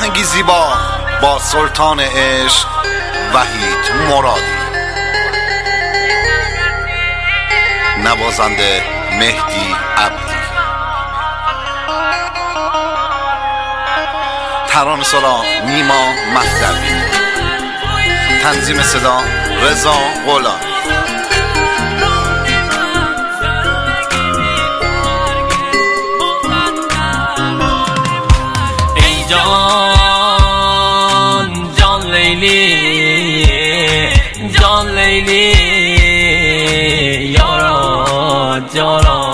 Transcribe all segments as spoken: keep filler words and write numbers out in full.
آهنگی زیبا با سلطان عشق وحید مرادی، نوازنده مهدی عبدی، ترانه‌سرا نیما مهدوی، تنظیم صدا رضا غلامی. ای جان جان لیلی جان لیلی یارا جارا،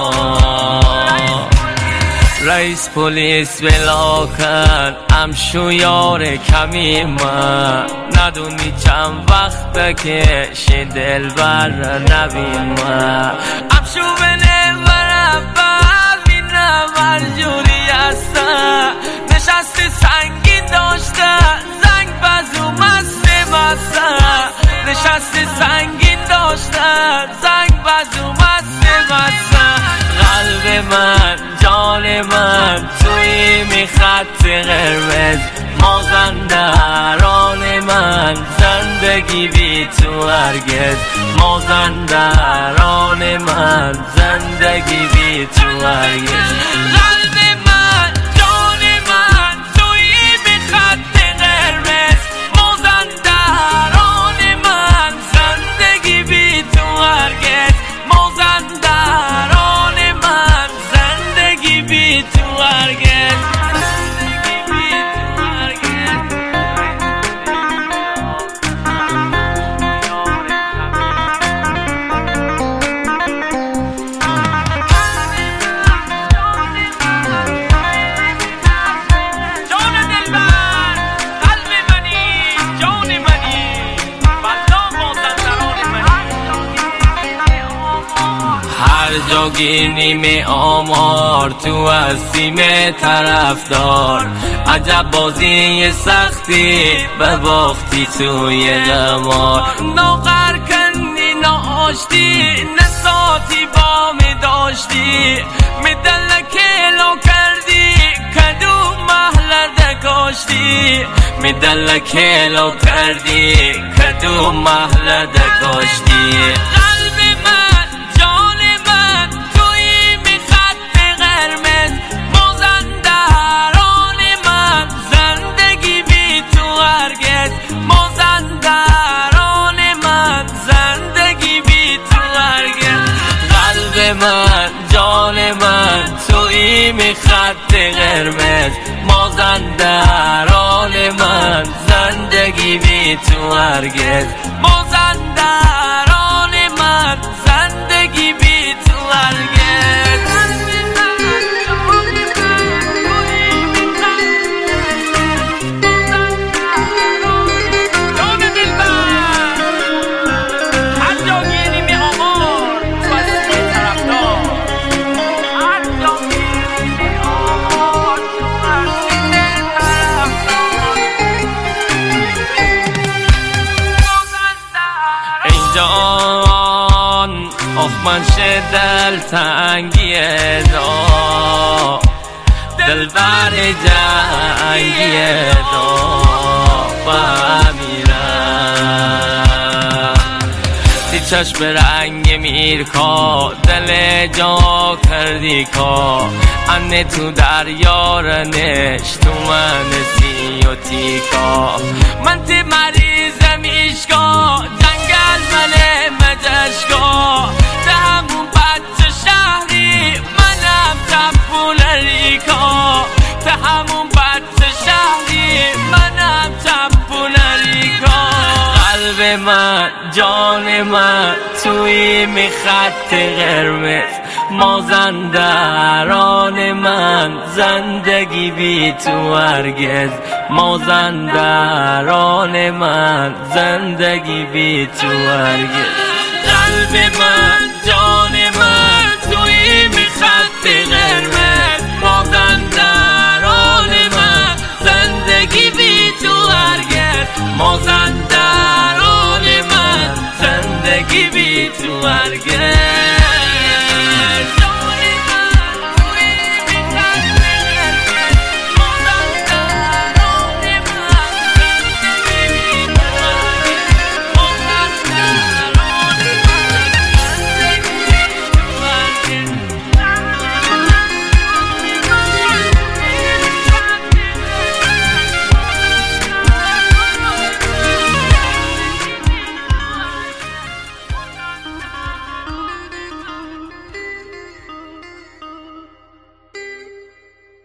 رئیس پلیس بلا کرد امشو یار کمی من، ندونی چند وقته که شه دل بر نبین من، امشو بنه برم ببینم هر جوری هستن، نشستی سنگین داشته زنگ بزو مست مستن، نشستی سنگین داشته زنگ بزو مست مستن، قلب من جان من توی می خط قرمز، مازندران من زندگی بی تو هرگز، مازندران من زندگی بی تو هرگز، قلب من جان من توی می خط قرمز، مازندران من زندگی بی تو هرگز، مازندران من زندگی بی تو هرگز. هر جا گیریم آمار تو هستیم طرفدار، عجب بازی سختی بباختی توی قمار، ناغر کندی ناشتی نساتی با می داشتی، می دل کلو کردی کدو محل دکاشتی، می دل کلو کردی کدو محل دکاشتی، قلب من جان من توی می خط قرمز، مازندران من زندگی بی تو هرگز، مازندران من زندگی بی تو هرگز، قلب من جان من توی می خط قرمز، مازندران من زندگی بی تو هرگز، مازندران من زندگی بی تو هرگز. جان دلبر هر جا گیریم آمار تو هستی طرفدار، هر جا گیریم آمار تو هستی طرفدار. ای جان آخ من شه دل تنگیه دا، دل بر جنگیه دا بمیرم، تی چشم رنگ میرکا دل جا کردی کا، انه تو دریا رنش تو من سی و تیکا، من تی مریض میشکا جنگل مله مجشکا، ده همون بچه شهری منم تپول ریکا، ده همون بچه شهری منم تپول ریکا، قلب من جان من توی می خط قرمز، مازندران من زندگی بی تو هرگز، مازندران من زندگی بی تو هرگز، قلب من جان